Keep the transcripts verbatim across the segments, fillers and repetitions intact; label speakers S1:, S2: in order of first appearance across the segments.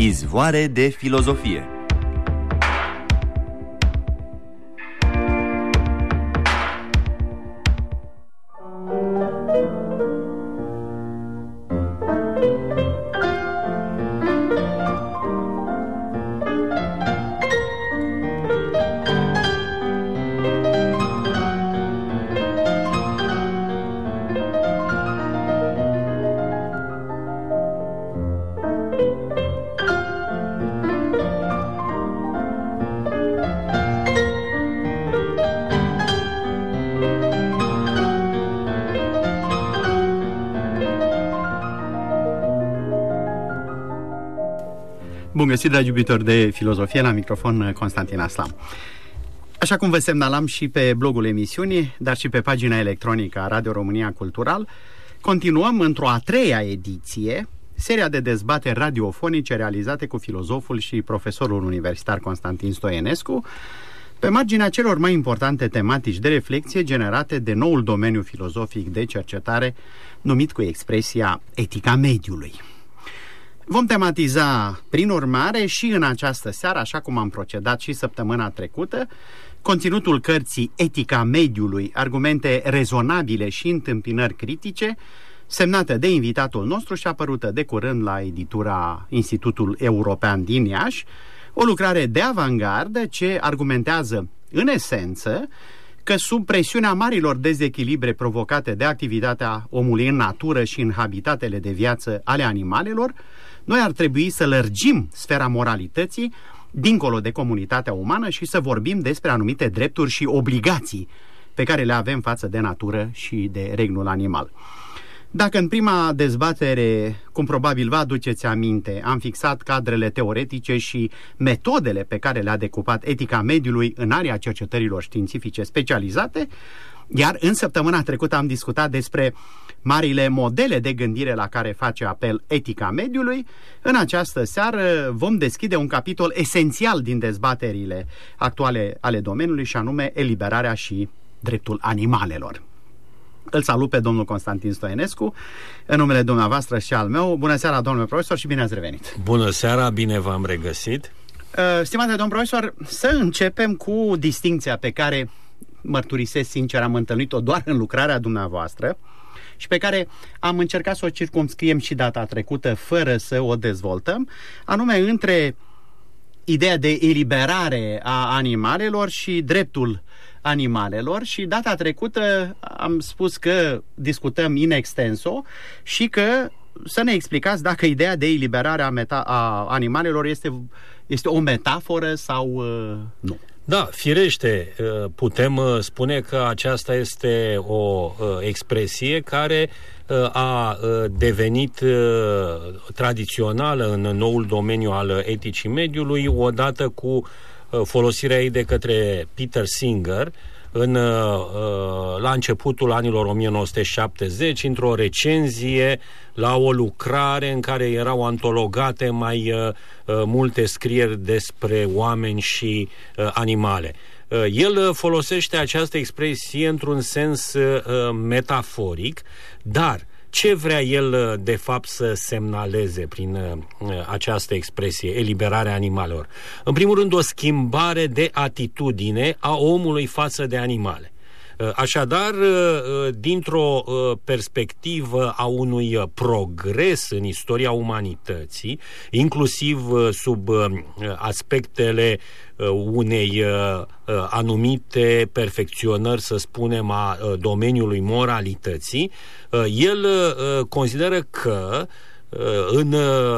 S1: Izvoare de filozofie.
S2: Bun găsit, dragi iubitori de filozofie, la microfon Constantin Aslam. Așa cum vă semnalam și pe blogul emisiunii, dar și pe pagina electronică a Radio România Cultural, continuăm într-o a treia ediție seria de dezbateri radiofonice realizate cu filozoful și profesorul universitar Constantin Stoienescu pe marginea celor mai importante tematici de reflexie generate de noul domeniu filozofic de cercetare numit cu expresia etica mediului. Vom tematiza, prin urmare, și în această seară, așa cum am procedat și săptămâna trecută, conținutul cărții Etica mediului, argumente rezonabile și întâmpinări critice, semnată de invitatul nostru și apărută de curând la editura Institutul European din Iași, o lucrare de avangardă ce argumentează, în esență, că sub presiunea marilor dezechilibre provocate de activitatea omului în natură și în habitatele de viață ale animalelor, noi ar trebui să lărgim sfera moralității dincolo de comunitatea umană și să vorbim despre anumite drepturi și obligații pe care le avem față de natură și de regnul animal. Dacă în prima dezbatere, cum probabil vă aduceți aminte, am fixat cadrele teoretice și metodele pe care le-a decupat etica mediului în area cercetărilor științifice specializate, iar în săptămâna trecută am discutat despre marile modele de gândire la care face apel etica mediului, în această seară vom deschide un capitol esențial din dezbaterile actuale ale domeniului, și anume eliberarea și dreptul animalelor. Îl salut pe domnul Constantin Stoienescu, în numele dumneavoastră și al meu. Bună seara, domnule profesor, și bine ați revenit!
S3: Bună seara, bine v-am regăsit!
S2: Stimate domn profesor, să începem cu distincția pe care, mărturisesc sincer, am întâlnit-o doar în lucrarea dumneavoastră și pe care am încercat să o circumscriem și data trecută fără să o dezvoltăm, anume între ideea de eliberare a animalelor și dreptul animalelor, și data trecută am spus că discutăm in extenso și că să ne explicați dacă ideea de eliberare a, meta- a animalelor este, este o metaforă sau uh, nu.
S3: Da, firește, putem spune că aceasta este o expresie care a devenit tradițională în noul domeniu al eticii mediului, odată cu folosirea ei de către Peter Singer în, la începutul anilor o mie nouă sute șaptezeci, într-o recenzie la o lucrare în care erau antologate mai uh, multe scrieri despre oameni și uh, animale. Uh, el folosește această expresie într-un sens uh, metaforic, dar ce vrea el de fapt să semnaleze prin uh, această expresie, eliberarea animalelor? În primul rând, o schimbare de atitudine a omului față de animale. Așadar, dintr-o perspectivă a unui progres în istoria umanității, inclusiv sub aspectele unei anumite perfecționări, să spunem, a domeniului moralității, el consideră că în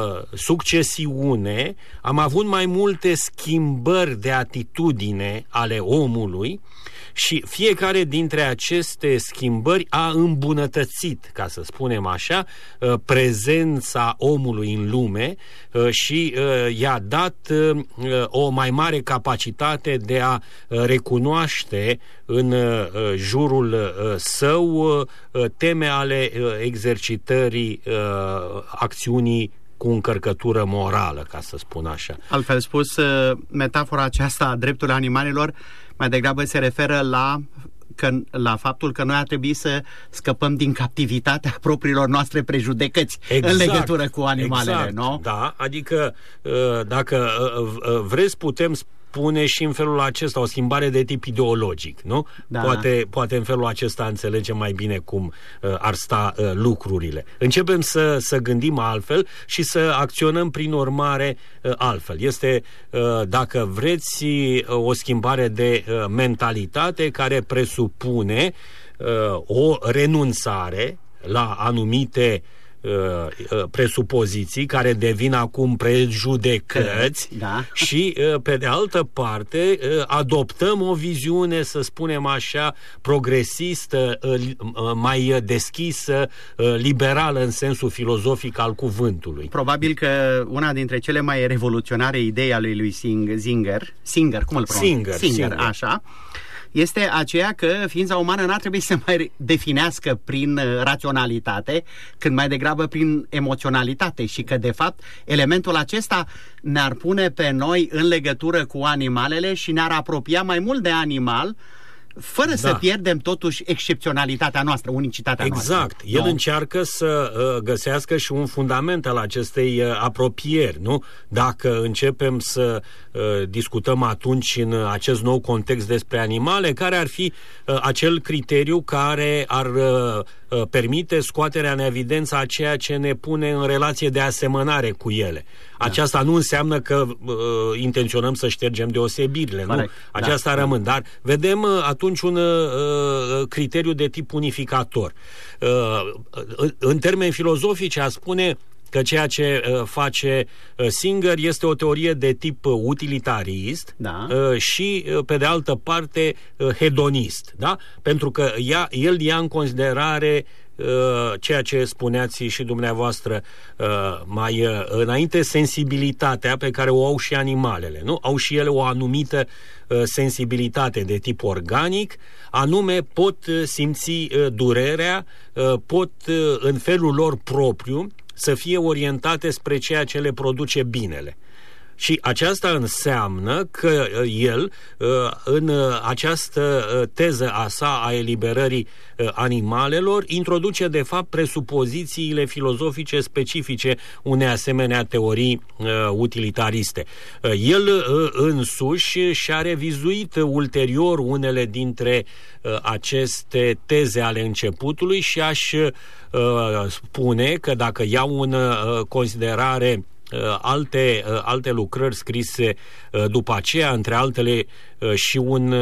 S3: succesiune am avut mai multe schimbări de atitudine ale omului și fiecare dintre aceste schimbări a îmbunătățit, ca să spunem așa, prezența omului în lume și i-a dat o mai mare capacitate de a recunoaște în jurul său teme ale exercitării acțiunii cu încărcătură morală, ca să spun așa.
S2: Altfel spus, metafora aceasta a drepturilor animalelor mai degrabă se referă la că, la faptul că noi ar trebui să scăpăm din captivitatea propriilor noastre prejudecăți exact, în legătură cu animalele,
S3: exact,
S2: nu?
S3: Da, adică dacă vreți putem spune și în felul acesta o schimbare de tip ideologic, nu? Da. Poate, poate în felul acesta înțelegem mai bine cum uh, ar sta uh, lucrurile. Începem să, să gândim altfel și să acționăm prin urmare uh, altfel. Este, uh, dacă vreți, uh, o schimbare de uh, mentalitate care presupune uh, o renunțare la anumite presupoziții care devin acum prejudecăți
S2: da.
S3: și pe de altă parte adoptăm o viziune, să spunem așa, progresistă, mai deschisă, liberală în sensul filozofic al cuvântului.
S2: Probabil că una dintre cele mai revoluționare idei ale lui Singer, Singer, cum îl pronunț?
S3: Singer,
S2: Singer,
S3: Singer,
S2: așa, este aceea că ființa umană n-ar trebui să mai definească prin raționalitate, când mai degrabă prin emoționalitate și că, de fapt, elementul acesta ne-ar pune pe noi în legătură cu animalele și ne-ar apropia mai mult de animal, fără da. să pierdem totuși excepționalitatea noastră, unicitatea
S3: exact.
S2: noastră.
S3: Exact. El
S2: nu?
S3: încearcă să uh, găsească și un fundament al acestei uh, apropieri, nu? Dacă începem să uh, discutăm atunci în acest nou context despre animale, care ar fi uh, acel criteriu care ar uh, uh, permite scoaterea în evidență a ceea ce ne pune în relație de asemănare cu ele. Da. Aceasta nu înseamnă că uh, intenționăm să ștergem deosebirile, Corect. nu? Aceasta da. rămân, dar vedem uh, atunci un uh, criteriu de tip unificator. Uh, în termeni filozofici, a spune că ceea ce uh, face uh, Singer este o teorie de tip uh, utilitarist
S2: da.
S3: uh, și, uh, pe de altă parte, uh, hedonist. Da? Pentru că ea, el ia în considerare Uh, ceea ce spuneați și dumneavoastră uh, mai uh, înainte, sensibilitatea pe care o au și animalele, nu? Au și ele o anumită uh, sensibilitate de tip organic, anume pot uh, simți uh, durerea, uh, pot uh, în felul lor propriu să fie orientate spre ceea ce le produce binele. Și aceasta înseamnă că el, în această teză a sa a eliberării animalelor, introduce de fapt presupozițiile filozofice specifice unei asemenea teorii utilitariste. El însuși și-a revizuit ulterior unele dintre aceste teze ale începutului și aș spune că dacă iau în considerare alte, alte lucrări scrise după aceea, între altele și un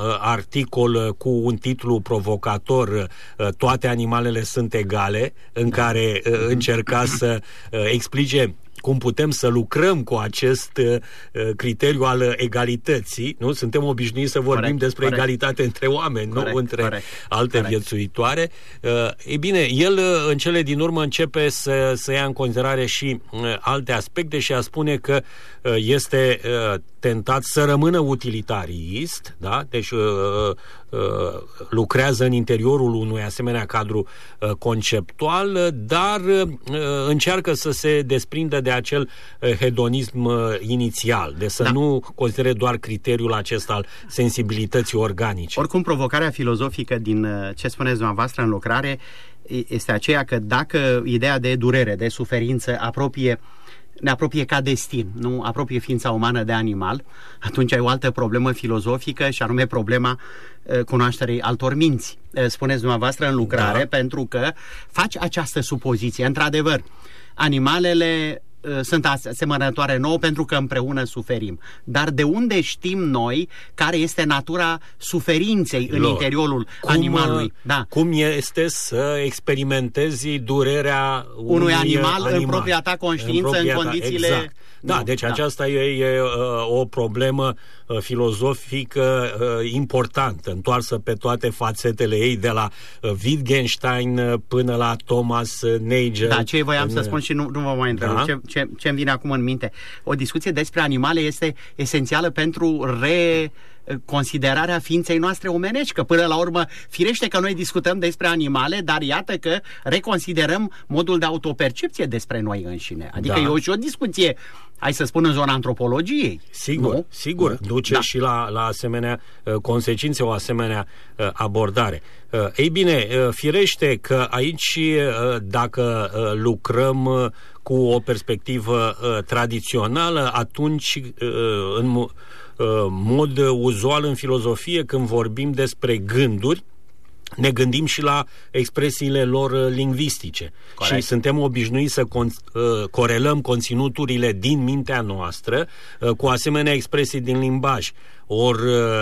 S3: articol cu un titlu provocator, Toate animalele sunt egale, în care încerca să explice cum putem să lucrăm cu acest uh, criteriu al egalității, nu? Suntem obișnuiți să vorbim corect, despre corect. egalitate între oameni, corect, nu între corect, alte corect. viețuitoare. Uh, ei bine, el uh, în cele din urmă începe să, să ia în considerare și uh, alte aspecte și a spune că uh, este uh, tentat să rămână utilitarist, da? Deci uh, uh, lucrează în interiorul unui asemenea cadru uh, conceptual, dar uh, încearcă să se desprindă de acel uh, hedonism uh, inițial, de să da. nu considere doar criteriul acesta al sensibilității organice.
S2: Oricum, provocarea filozofică din uh, ce spuneți dumneavoastră în lucrare este aceea că dacă ideea de durere, de suferință apropie ne apropie ca destin, nu apropie ființa umană de animal, atunci ai o altă problemă filozofică și anume problema uh, cunoașterii altor minți. Uh, spuneți dumneavoastră în lucrare, da. pentru că faci această supoziție. Într-adevăr, animalele uh, sunt asemănătoare nouă pentru că împreună suferim. Dar de unde știm noi care este natura suferinței Lor. în interiorul cum, animalului? Da.
S3: Cum este să experimentezi durerea unui,
S2: unui animal,
S3: animal
S2: în propria ta conștiință, în, propria în condițiile...
S3: Ta, exact. Da, nu, deci da. aceasta e, e uh, o problemă uh, filozofică uh, importantă, întoarsă pe toate fațetele ei, de la uh, Wittgenstein uh, până la Thomas uh, Nagel.
S2: Da, ce voiam în,
S3: să
S2: spun și nu, nu vă mai întreb. Da? Ce, ce, ce îmi vine acum în minte? O discuție despre animale este esențială pentru re... considerarea ființei noastre omenești, că până la urmă firește că noi discutăm despre animale, dar iată că reconsiderăm modul de autopercepție despre noi înșine. Adică da. e o, și o discuție hai să spun, în zona antropologiei.
S3: Sigur,
S2: nu?
S3: sigur,
S2: nu?
S3: duce
S2: da.
S3: și la, la asemenea uh, consecințe, o asemenea uh, abordare. Uh, ei bine, uh, firește că aici, uh, dacă uh, lucrăm uh, cu o perspectivă uh, tradițională, atunci, uh, în uh, mod uzual în filozofie, când vorbim despre gânduri, ne gândim și la expresiile lor lingvistice. Corect. Și suntem obișnuiți să con- uh, corelăm conținuturile din mintea noastră uh, cu asemenea expresii din limbaj. Ori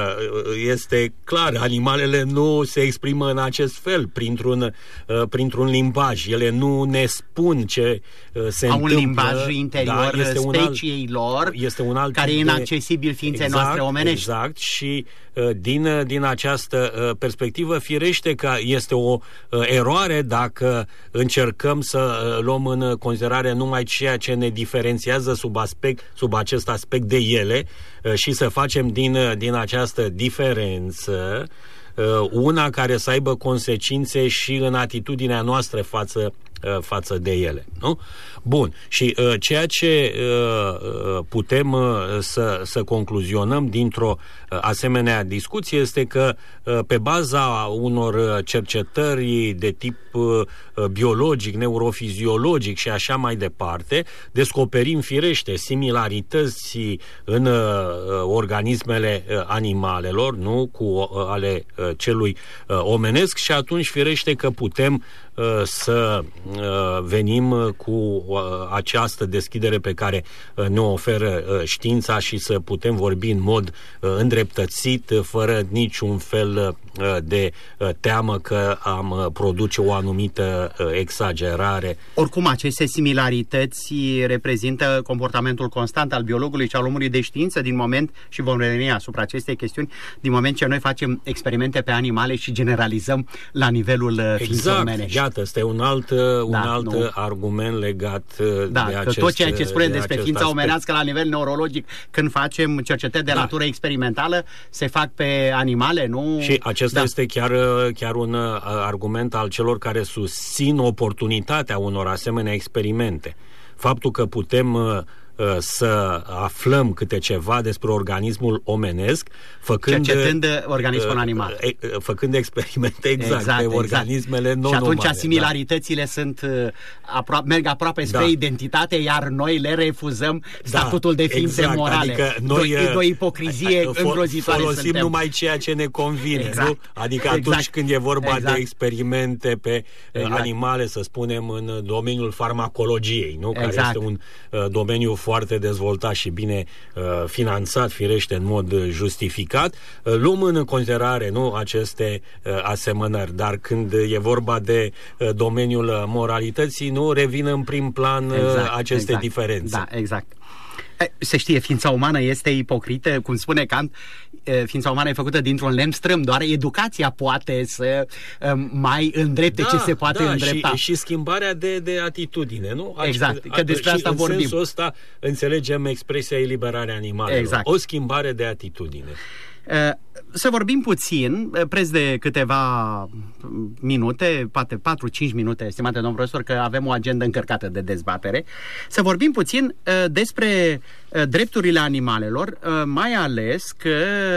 S3: este clar, animalele nu se exprimă în acest fel, printr-un, printr-un limbaj. Ele nu ne spun ce se
S2: Au
S3: întâmplă.
S2: Un limbaj interior da, este speciei
S3: un
S2: lor,
S3: este un alt
S2: care e inaccesibil ființei
S3: exact,
S2: noastre omenești.
S3: Exact, și din, din această perspectivă, firește că este o eroare dacă încercăm să luăm în considerare numai ceea ce ne diferențiază sub, aspect, sub acest aspect de ele și să facem din, din această diferență una care să aibă consecințe și în atitudinea noastră față, față de ele. Nu? Bun. Și uh, ceea ce uh, putem uh, să, să concluzionăm dintr-o uh, asemenea discuție este că uh, pe baza unor cercetări de tip uh, biologic, neurofiziologic și așa mai departe, descoperim firește similarități în uh, organismele uh, animalelor, nu cu uh, ale uh, celui uh, omenesc, și atunci firește că putem uh, să uh, venim cu această deschidere pe care ne oferă știința și să putem vorbi în mod îndreptățit, fără niciun fel de teamă că am produce o anumită exagerare.
S2: Oricum, aceste similarități reprezintă comportamentul constant al biologului și al omului de știință din moment, și vom reveni asupra acestei chestiuni, din moment ce noi facem experimente pe animale și generalizăm la nivelul ființei
S3: exact,
S2: omenești.
S3: Iată, este un alt, un
S2: da,
S3: alt
S2: nu.
S3: argument legat
S2: da,
S3: de
S2: că
S3: acest
S2: tot ceea ce spunem
S3: de
S2: despre ființa
S3: aspect.
S2: omenească la nivel neurologic, când facem cercetări de da. natură experimentală, se fac pe animale, nu?
S3: Și acesta
S2: da.
S3: este chiar, chiar un argument al celor care susțin oportunitatea unor asemenea experimente. Faptul că putem să aflăm câte ceva despre organismul omenesc, făcând,
S2: cercetând organismul animal.
S3: Făcând experimente exact,
S2: exact
S3: pe
S2: exact.
S3: organismele non-umane.
S2: Și atunci similaritățile da. sunt apro- merg aproape spre da. identitate, iar noi le refuzăm statutul da, de ființe
S3: exact.
S2: morale.
S3: Adică noi
S2: de o ipocrizie
S3: fo-
S2: îngrozitoare
S3: folosim
S2: suntem.
S3: numai ceea ce ne convine,
S2: exact.
S3: nu? Adică
S2: exact.
S3: atunci când e vorba
S2: exact.
S3: de experimente pe exact. animale, să spunem, în domeniul farmacologiei, nu? Care
S2: exact.
S3: este un uh, domeniu foarte dezvoltat și bine uh, finanțat, firește, în mod justificat, uh, luăm în considerare, nu, aceste uh, asemănări, dar când e vorba de uh, domeniul moralității, nu, revin în prim plan uh,
S2: exact,
S3: aceste
S2: exact.
S3: diferențe.
S2: Da, exact. Se știe, ființa umană este ipocrită, cum spune Kant, ființa umană e făcută dintr-un lemn strâm, doar educația poate să mai îndrepte
S3: da,
S2: ce se poate
S3: da,
S2: îndrepta.
S3: Și, și schimbarea de, de atitudine, nu?
S2: Exact, că despre asta
S3: și
S2: vorbim.
S3: în sensul ăsta înțelegem expresia eliberarea animalelor.
S2: Exact.
S3: O schimbare de atitudine.
S2: Să vorbim puțin, preț de câteva minute, poate patru-cinci minute, estimate domn profesor, că avem o agendă încărcată de dezbatere, să vorbim puțin despre drepturile animalelor, mai ales că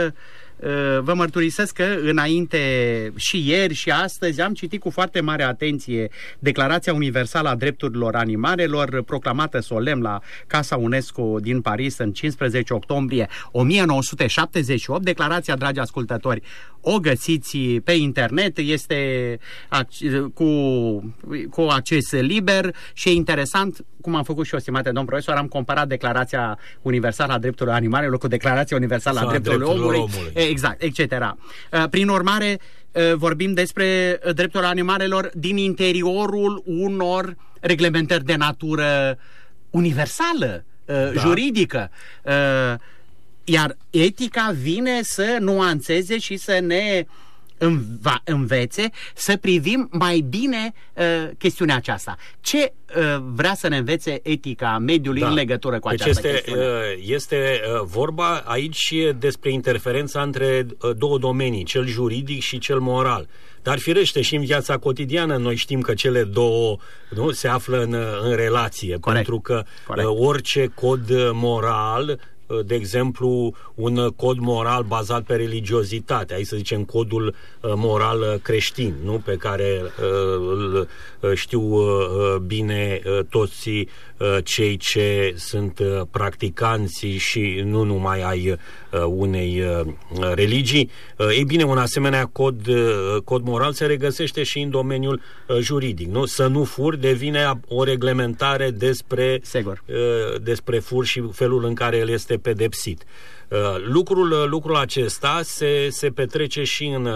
S2: vă mărturisesc că înainte și ieri și astăzi am citit cu foarte mare atenție Declarația Universală a Drepturilor Animalelor, proclamată solemn la Casa UNESCO din Paris în cincisprezece octombrie o mie nouă sute șaptezeci și opt. Declarația, dragi ascultători, o găsiți pe internet, este cu, cu acces liber și e interesant, cum am făcut și eu, stimate domn profesor, am comparat Declarația Universală a Drepturilor Animalelor cu Declarația Universală a Drepturilor Omului, omului, exact, et cetera. Prin urmare, vorbim despre drepturile animalelor din interiorul unor reglementări de natură universală, da. juridică. Iar etica vine să nuanțeze și să ne înva, învețe să privim mai bine uh, chestiunea aceasta. Ce uh, vrea să ne învețe etica mediului da. în legătură cu
S3: deci
S2: această
S3: este,
S2: chestiune?
S3: Uh, este uh, vorba aici despre interferența între uh, două domenii, cel juridic și cel moral. Dar firește și în viața cotidiană noi știm că cele două nu, se află în, în relație. Corect. Pentru că Corect. Uh, orice cod moral, de exemplu, un cod moral bazat pe religiozitate, hai să zicem codul uh, moral creștin, nu? Pe care uh, îl știu uh, bine uh, toți uh, cei ce sunt uh, practicanți și nu numai ai uh, unei uh, religii. Uh, ei bine, un asemenea cod, uh, cod moral se regăsește și în domeniul uh, juridic, nu? Să nu furi devine o reglementare despre, uh, despre fur și felul în care el este pedepsit. Uh, lucrul, lucrul acesta se, se petrece și în uh,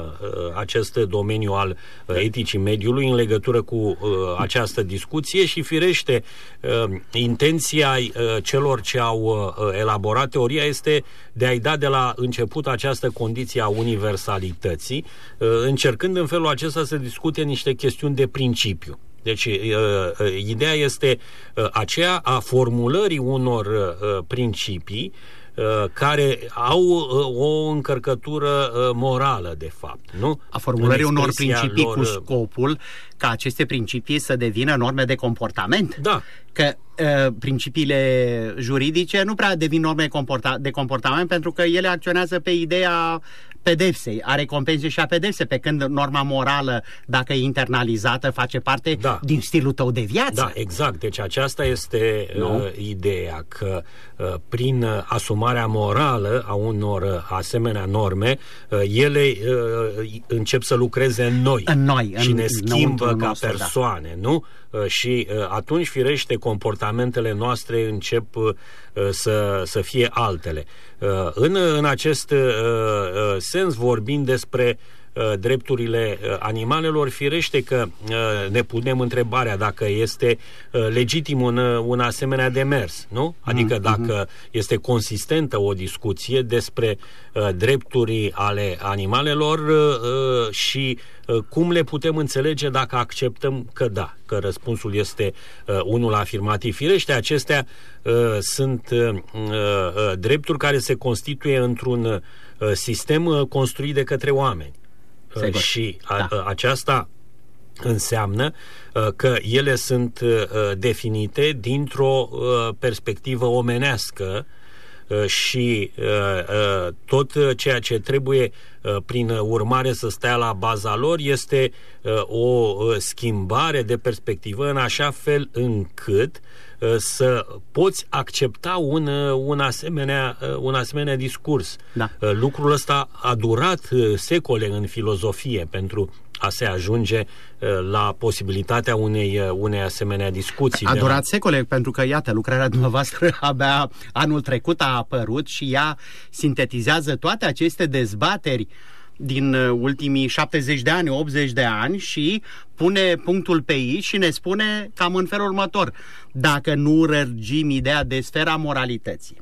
S3: acest domeniu al uh, eticii mediului în legătură cu uh, această discuție și firește uh, intenția uh, celor ce au uh, elaborat teoria este de a-i da de la început această condiție a universalității, uh, încercând în felul acesta să discute niște chestiuni de principiu. Deci, uh, uh, ideea este uh, aceea a formulării unor uh, principii uh, care au uh, o încărcătură uh, morală, de fapt, nu?
S2: A formulării unor principii
S3: lor,
S2: cu scopul ca aceste principii să devină norme de comportament.
S3: Da.
S2: Că uh, principiile juridice nu prea devin norme comporta- de comportament pentru că ele acționează pe ideea pedepsei, a recompensei și a pedepsei, pe când norma morală, dacă e internalizată, face parte da. din stilul tău de viață.
S3: Da, exact. Deci aceasta este no? uh, ideea, că uh, prin uh, asumarea morală a unor uh, asemenea norme, uh, ele uh, încep să lucreze în noi.
S2: În noi.
S3: Și
S2: în,
S3: ne schimbă ca
S2: nostru,
S3: persoane,
S2: da.
S3: nu? Uh, și uh, atunci, firește, comportamentele noastre încep uh, să, să fie altele. Uh, în, în acest uh, uh, sens, vorbind despre uh, drepturile uh, animalelor, firește că uh, ne punem întrebarea dacă este uh, legitim un, un asemenea demers, nu? Adică mm-hmm. dacă este consistentă o discuție despre uh, drepturi ale animalelor uh, și uh, cum le putem înțelege dacă acceptăm că da, că răspunsul este uh, unul afirmativ. Firește, acestea uh, sunt uh, uh, drepturi care se constituie într-un uh, sistem uh, construit de către oameni. Uh, și a, da. uh, aceasta înseamnă uh, că ele sunt uh, definite dintr-o uh, perspectivă omenească uh, și uh, uh, tot ceea ce trebuie uh, prin urmare să stea la baza lor este uh, o uh, schimbare de perspectivă în așa fel încât uh, să poți accepta un, uh, un, asemenea, uh, un asemenea discurs.
S2: Da.
S3: Uh, lucrul ăsta a durat uh, secole în filozofie pentru a se ajunge uh, la posibilitatea unei, uh, unei asemenea discuții.
S2: A durat
S3: la...
S2: secole, pentru că, iată, lucrarea dumneavoastră abia anul trecut a apărut și ea sintetizează toate aceste dezbateri din ultimii șaptezeci de ani, optzeci de ani și pune punctul pe i și ne spune cam în felul următor: dacă nu răgim ideea de sfera moralității,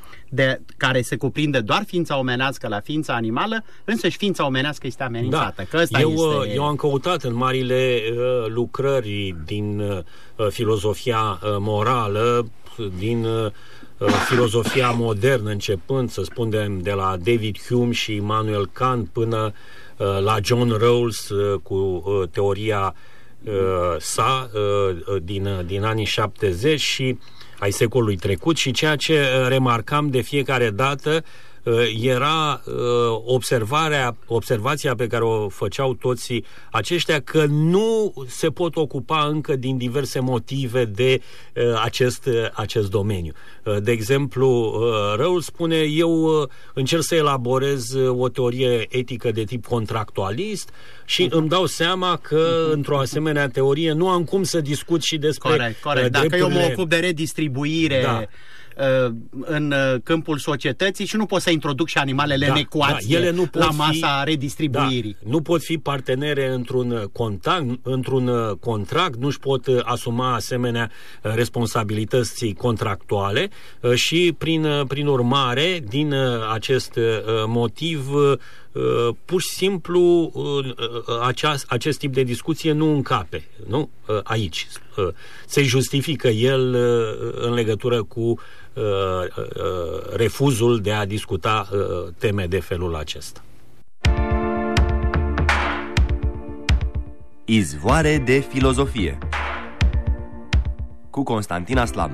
S2: de care se cuprinde doar ființa omenească la ființa animală, însăși ființa omenească este amenințată.
S3: Da.
S2: Că ăsta
S3: eu,
S2: este...
S3: eu am căutat în marile uh, lucrări din uh, filozofia uh, morală, din uh, filozofia modernă, începând, să spunem, de la David Hume și Immanuel Kant până uh, la John Rawls uh, cu uh, teoria uh, sa uh, din, uh, din anii șaptezeci și ai secolului trecut, și ceea ce remarcam de fiecare dată era observarea, observația pe care o făceau toți aceștia, că nu se pot ocupa încă din diverse motive de acest, acest domeniu. De exemplu, Rawls spune: eu încerc să elaborez o teorie etică de tip contractualist și îmi dau seama că într-o asemenea teorie nu am cum să discut și despre
S2: corect, corect. Dacă eu mă ocup de redistribuire da. în câmpul societății și nu pot să introduc și animalele da, în ecuație da, ele nu pot la masa fi, redistribuirii.
S3: Da, nu pot fi partenere într-un contact, într-un contract, nu-și pot asuma asemenea responsabilități contractuale și prin, prin urmare, din acest motiv pur și simplu aceast, acest tip de discuție nu încape, nu? Aici. Se justifică el în legătură cu refuzul de a discuta teme de felul acesta.
S1: Izvoare de filozofie cu Constantin Aslam.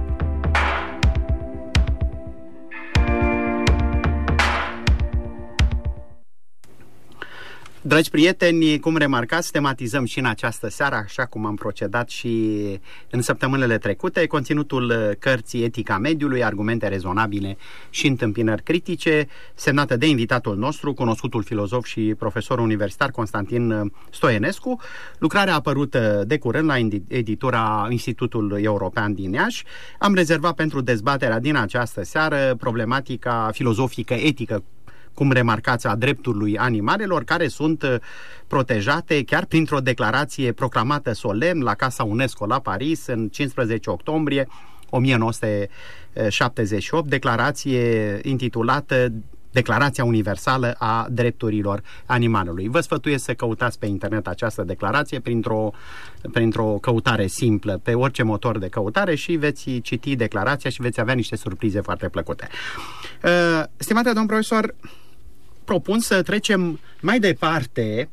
S2: Dragi prieteni, cum remarcați, tematizăm și în această seară, așa cum am procedat și în săptămânile trecute, conținutul cărții Etica mediului, argumente rezonabile și întâmpinări critice, semnată de invitatul nostru, cunoscutul filozof și profesor universitar Constantin Stoienescu. Lucrarea a apărut de curând la editura Institutul European din Iași. Am rezervat pentru dezbaterea din această seară problematica filozofică, etică, cum remarcați, a drepturilor animalelor, care sunt protejate chiar printr-o declarație proclamată solemn la Casa UNESCO la Paris în cincisprezece octombrie o mie nouă sute șaptezeci și opt, declarație intitulată Declarația Universală a Drepturilor Animalului. Vă sfătuiesc să căutați pe internet această declarație printr-o, printr-o căutare simplă pe orice motor de căutare și veți citi declarația și veți avea niște surprize foarte plăcute. Uh, stimate domn profesor, propun să trecem mai departe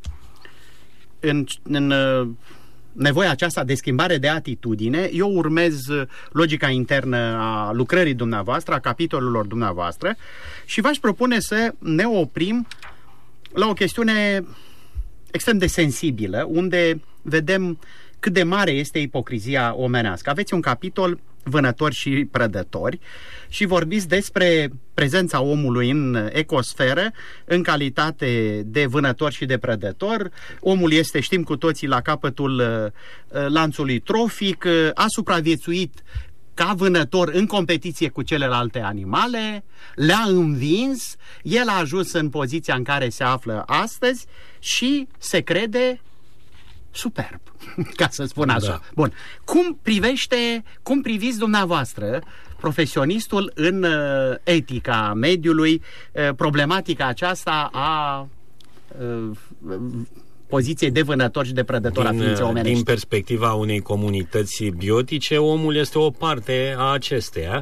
S2: în, în uh, nevoia aceasta de schimbare de atitudine. Eu urmez logica internă a lucrării dumneavoastră, a capitolelor dumneavoastră și v-aș propune să ne oprim la o chestiune extrem de sensibilă, unde vedem cât de mare este ipocrizia omenească. Aveți un capitol Vânători și prădători și vorbiți despre prezența omului în ecosferă în calitate de vânător și de prădător. Omul este, știm cu toții, la capătul lanțului trofic, a supraviețuit ca vânător în competiție cu celelalte animale, le-a învins, el a ajuns în poziția în care se află astăzi și se crede superb, ca să spun așa. Da. Bun. Cum privește, cum priviți dumneavoastră, profesionistul, în uh, etica mediului, uh, problematica aceasta a uh, poziției de vânător și de prădător a ființei omenești?
S3: Din perspectiva unei comunități biotice, omul este o parte a acesteia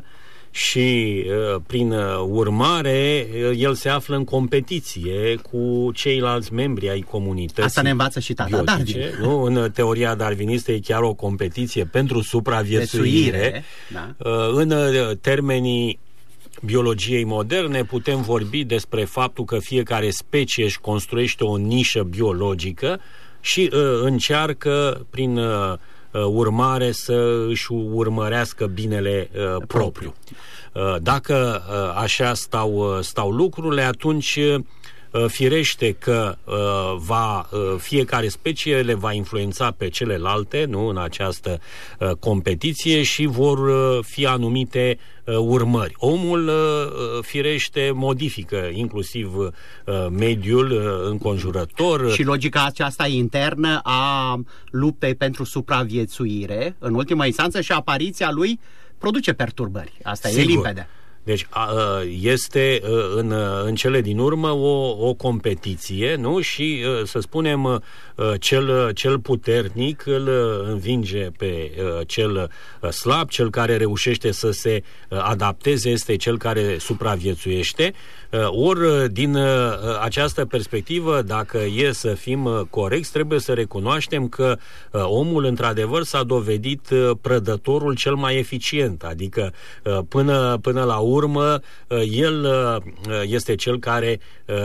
S3: și, prin urmare, el se află în competiție cu ceilalți membri ai comunității.
S2: Asta ne învață și tata Darwin.
S3: Nu? În teoria darwinistă e chiar o competiție pentru supraviețuire. Da. În termenii biologiei moderne putem vorbi despre faptul că fiecare specie își construiește o nișă biologică și încearcă, prin urmare, să își urmărească binele uh, propriu. Uh, dacă uh, așa stau, stau lucrurile, atunci uh, firește că uh, va, uh, fiecare specie le va influența pe celelalte, nu, în această uh, competiție și vor uh, fi anumite uh, urmări. Omul uh, firește modifică inclusiv uh, mediul uh, înconjurător.
S2: Și logica aceasta internă a luptei pentru supraviețuire, în ultima instanță, și apariția lui produce perturbări. Asta Sigur. E limpede.
S3: Deci este în, în cele din urmă o, o competiție, nu? Și să spunem, cel, cel puternic îl învinge pe cel slab, cel care reușește să se adapteze este cel care supraviețuiește. Ori, din această perspectivă, dacă e să fim corecți, trebuie să recunoaștem că omul, într-adevăr, s-a dovedit prădătorul cel mai eficient, adică până, până la urmă, el este cel care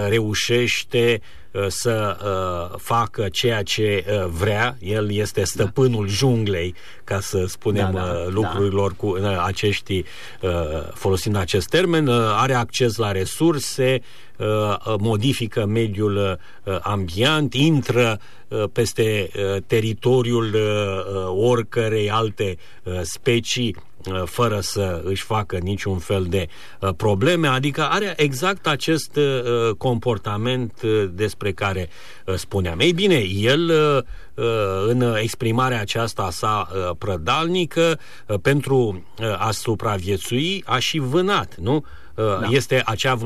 S3: reușește să uh, facă ceea ce uh, vrea. El este stăpânul da. junglei, ca să spunem da, da, uh, lucrurilor da. cu uh, acești, uh, folosind acest termen, uh, are acces la resurse, uh, modifică mediul uh, ambient, intră uh, peste uh, teritoriul uh, oricărei alte uh, specii fără să își facă niciun fel de uh, probleme, adică are exact acest uh, comportament uh, despre care uh, spuneam. Ei bine, el uh, în exprimarea aceasta sa uh, prădalnică, uh, pentru uh, a supraviețui, a și vânat, nu? Uh, da. Este acea vână,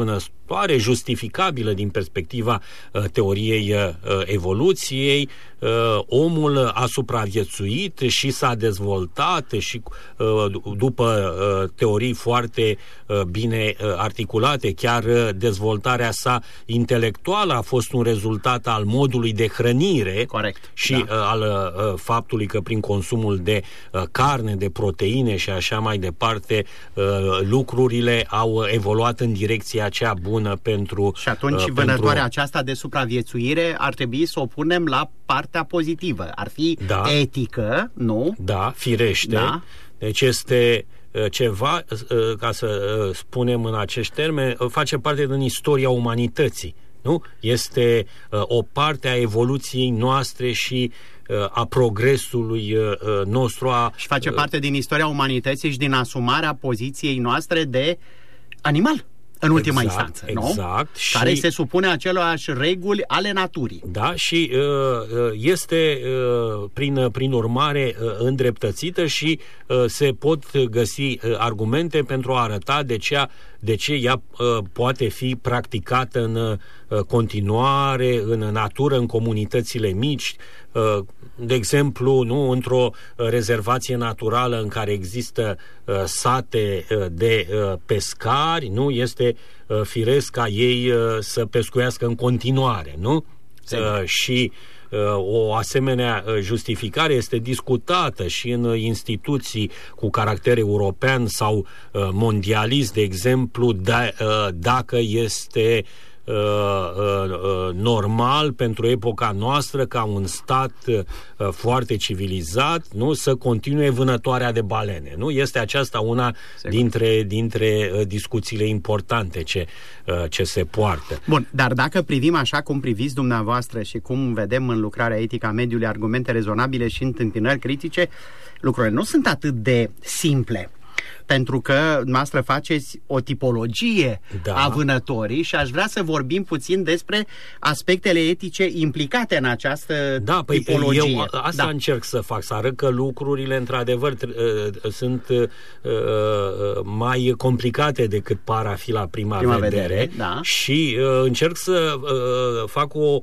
S3: satisfăcătoare, justificabilă din perspectiva uh, teoriei uh, evoluției. Uh, omul a supraviețuit și s-a dezvoltat și uh, după uh, teorii foarte uh, bine uh, articulate, chiar uh, dezvoltarea sa intelectuală a fost un rezultat al modului de hrănire.
S2: Corect,
S3: și
S2: da.
S3: uh, al uh, faptului că prin consumul de uh, carne, de proteine și așa mai departe, uh, lucrurile au evoluat în direcția cea bună pentru...
S2: Și atunci
S3: uh,
S2: vânătoarea
S3: pentru...
S2: aceasta de supraviețuire ar trebui să o punem la partea pozitivă. Ar fi
S3: da.
S2: etică, nu?
S3: Da, firește.
S2: Da.
S3: Deci este uh, ceva, uh, ca să uh, spunem în acești termeni, uh, face parte din istoria umanității. Nu? Este uh, o parte a evoluției noastre și uh, a progresului uh, nostru. A,
S2: și face parte din istoria umanității și din asumarea poziției noastre de animal, în ultima
S3: exact,
S2: instanță,
S3: exact,
S2: nu?
S3: și,
S2: care se supune acelorași reguli ale naturii.
S3: Da, și uh, este uh, prin, prin urmare uh, îndreptățită și uh, se pot găsi uh, argumente pentru a arăta de ce, de ce ea uh, poate fi practicată în uh, continuare, în natură, în comunitățile mici. Uh, de exemplu, nu, într-o rezervație naturală în care există uh, sate uh, de uh, pescari, nu, este uh, firesc ca ei uh, să pescuiască în continuare, nu? Uh, și uh, o asemenea uh, justificare este discutată și în uh, instituții cu caracter european sau uh, mondialist, de exemplu, da, uh, dacă este Uh, uh, normal pentru epoca noastră ca un stat uh, foarte civilizat, nu, să continue vânătoarea de balene, nu? Este aceasta una dintre, dintre uh, discuțiile importante ce, uh, ce se poartă.
S2: Bun, dar dacă privim așa cum priviți dumneavoastră și cum vedem în lucrarea etică a mediului argumente rezonabile și întâmpinări critice, lucrurile nu sunt atât de simple. Pentru că dumneavoastră faceți o tipologie
S3: da.
S2: a vânătorii și aș vrea să vorbim puțin despre aspectele etice implicate în această
S3: da, păi
S2: tipologie.
S3: Eu asta da. încerc să fac, să arăt că lucrurile într-adevăr sunt uh, mai complicate decât par a fi la prima,
S2: prima
S3: vedere,
S2: vedere da.
S3: Și uh, încerc să uh, fac o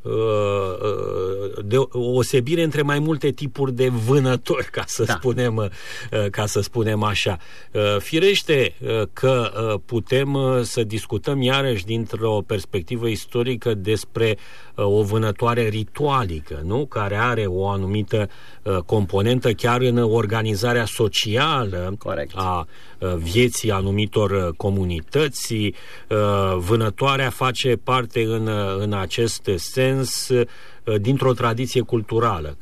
S3: de osebire între mai multe tipuri de vânători, ca să, da. spunem, ca să spunem așa. Firește că putem să discutăm iarăși dintr-o perspectivă istorică despre o vânătoare ritualică, nu? Care are o anumită componentă chiar în organizarea socială Corect. a vieții anumitor comunități. Vânătoarea face parte în, în acest sens dintr-o tradiție culturală.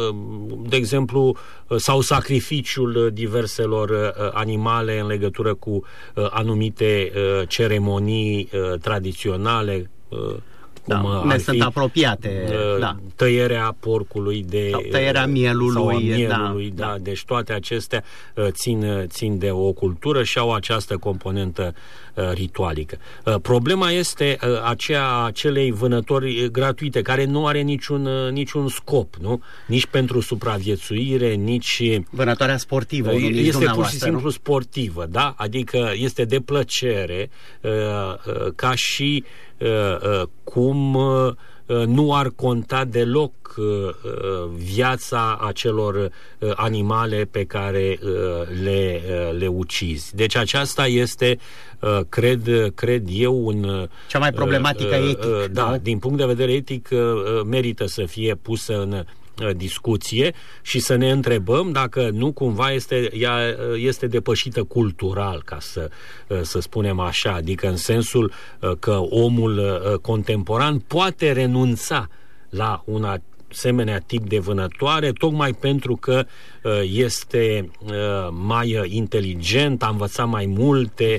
S3: De exemplu, sau sacrificiul diverselor animale în legătură cu anumite ceremonii tradiționale,
S2: da,
S3: cum
S2: ne sunt apropiate,
S3: uh,
S2: da.
S3: tăierea porcului de,
S2: sau tăierea mielului,
S3: sau a mielului
S2: da,
S3: da,
S2: da.
S3: Deci toate acestea uh, țin, țin de o cultură și au această componentă uh, ritualică. Uh, problema este uh, aceea acelei vânători gratuite, care nu are niciun, uh, niciun scop, nu? Nici pentru supraviețuire, nici...
S2: Vânătoarea sportivă.
S3: Uh, este pur și simplu
S2: nu?
S3: sportivă, da? Adică este de plăcere, uh, uh, ca și Uh, uh, cum uh, nu ar conta deloc uh, uh, viața acelor uh, animale pe care uh, le, uh, le ucizi. Deci aceasta este, uh, cred, cred eu, un...
S2: cea mai problematică
S3: uh,
S2: etic.
S3: Uh, da,
S2: nu?
S3: din punct de vedere etic uh, merită să fie pusă în discuție și să ne întrebăm dacă nu cumva este, ea este depășită cultural, ca să, să spunem așa, adică în sensul că omul contemporan poate renunța la un asemenea tip de vânătoare, tocmai pentru că este mai inteligent, a învățat mai multe,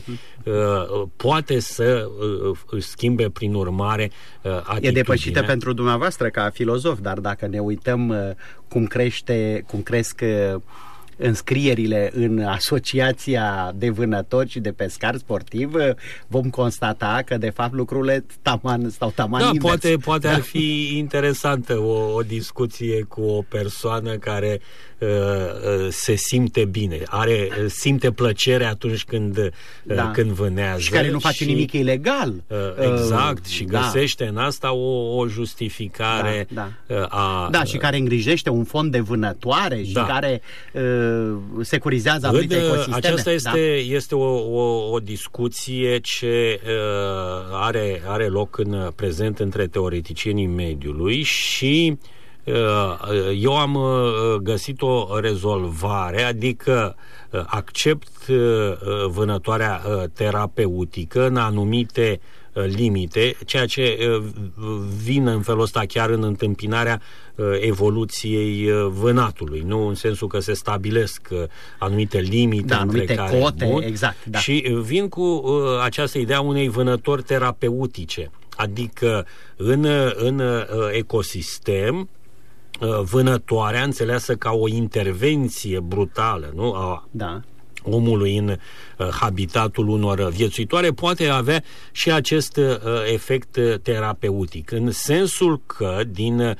S3: poate să își schimbe prin urmare atitudinea.
S2: E depășită pentru dumneavoastră ca filozof, dar dacă ne uităm cum crește, cum cresc înscrierile în Asociația de Vânători și de Pescari Sportiv, vom constata că de fapt lucrurile taman, stau taman
S3: Da,
S2: invers.
S3: poate, poate ar fi interesantă o, o discuție cu o persoană care uh, uh, se simte bine, are, simte plăcere atunci când, uh,
S2: da.
S3: când vânează.
S2: Și care nu face și, nimic ilegal.
S3: Uh, exact, uh, și găsește
S2: da.
S3: în asta o, o justificare
S2: da, da.
S3: Uh, a...
S2: Da, și care îngrijește un fond de vânătoare și
S3: da.
S2: care uh, securizează anumite ecosisteme.
S3: Aceasta este,
S2: da?
S3: este o, o, o discuție ce uh, are, are loc în prezent între teoreticienii mediului și uh, eu am uh, găsit o rezolvare, adică uh, accept uh, vânătoarea uh, terapeutică în anumite limite, ceea ce vine în felul ăsta chiar în întâmpinarea evoluției vânatului, nu în sensul că se stabilesc anumite limite,
S2: da,
S3: între
S2: anumite
S3: care
S2: cote,
S3: bun,
S2: exact, da.
S3: Și vin cu această idee a unei vânători terapeutice, adică în, în ecosistem vânătoarea înțeleasă ca o intervenție brutală, nu? A,
S2: da.
S3: omului în uh, habitatul unor viețuitoare poate avea și acest uh, efect uh, terapeutic, în sensul că din uh,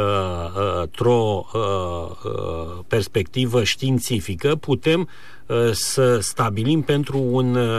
S3: uh, o uh, uh, perspectivă științifică putem uh, să stabilim pentru un uh,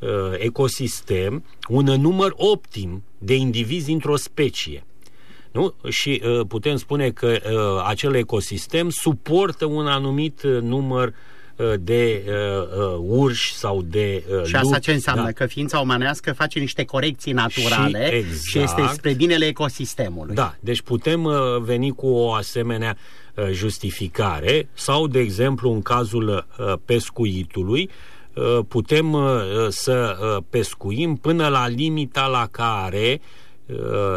S3: ecosistem un număr optim de indivizi într-o specie. Nu? Și uh, putem spune că uh, acel ecosistem suportă un anumit uh, număr de uh, uh, urși sau de uh,
S2: și asta
S3: lupi,
S2: ce înseamnă?
S3: Da.
S2: Că ființa omenească face niște corecții naturale
S3: și, exact,
S2: și este spre binele ecosistemului.
S3: Da, deci putem uh, veni cu o asemenea uh, justificare sau, de exemplu, în cazul uh, pescuitului, uh, putem uh, să uh, pescuim până la limita la care uh,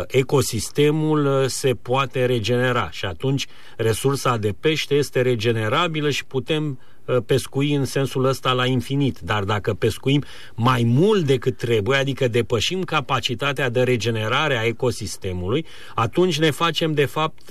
S3: ecosistemul se poate regenera și atunci resursa de pește este regenerabilă și putem pescui în sensul ăsta la infinit, dar dacă pescuim mai mult decât trebuie, adică depășim capacitatea de regenerare a ecosistemului, atunci ne facem de fapt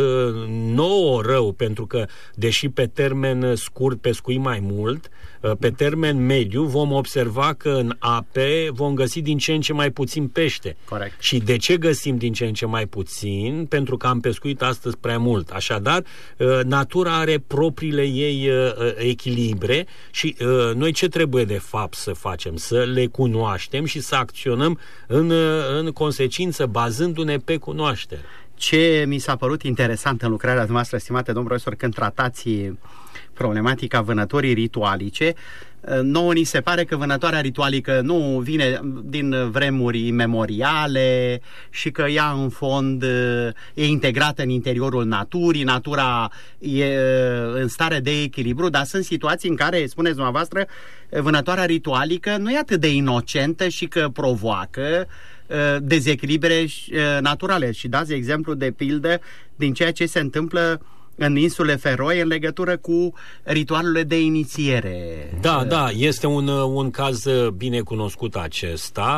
S3: nouă rău, pentru că deși pe termen scurt pescuim mai mult, pe termen mediu vom observa că în ape vom găsi din ce în ce mai puțin pește.
S2: Corect.
S3: Și de ce găsim din ce în ce mai puțin? Pentru că am pescuit astăzi prea mult. Așadar, natura are propriile ei echilibre și noi ce trebuie de fapt să facem? Să le cunoaștem și să acționăm în, în consecință, bazându-ne pe cunoaștere.
S2: Ce mi s-a părut interesant în lucrarea dumneavoastră, stimate domn profesor, când tratați problematica vânătorii ritualice, nouă ni se pare că vânătoarea ritualică nu vine din vremuri imemoriale și că ea în fond e integrată în interiorul naturii, natura e în stare de echilibru, dar sunt situații în care, spuneți dumneavoastră, vânătoarea ritualică nu e atât de inocentă și că provoacă dezechilibre naturale. Și dați exemplu de pildă din ceea ce se întâmplă în insulele Feroe în legătură cu ritualurile de inițiere.
S3: Da, da, este un, un caz bine cunoscut acesta.